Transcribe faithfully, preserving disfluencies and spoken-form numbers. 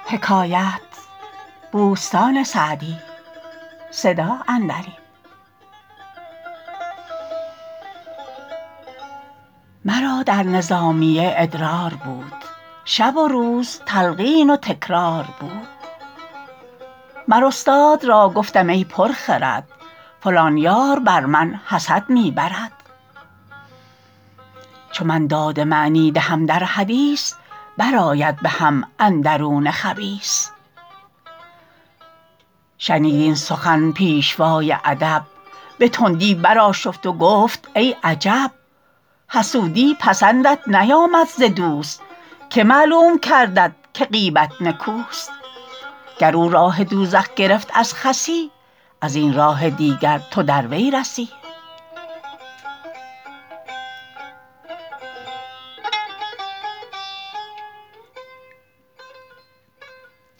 مرا در نظامیه ادرار بود شب و روز تلقین و تکرار بود مر استاد را گفتم ای پر خرد فلان یار بر من حسد می برد چو من داد معنی دهم در حدیث برآید به هم اندرون خبیث شنید این سخن پیشوای ادب به تندی برآشفت و گفت ای عجب حسودی پسندت نیامد ز دوست که معلوم کردت که غیبت نکوست گر او راه دوزخ گرفت از خسی ازین راه دیگر تو در وی رسی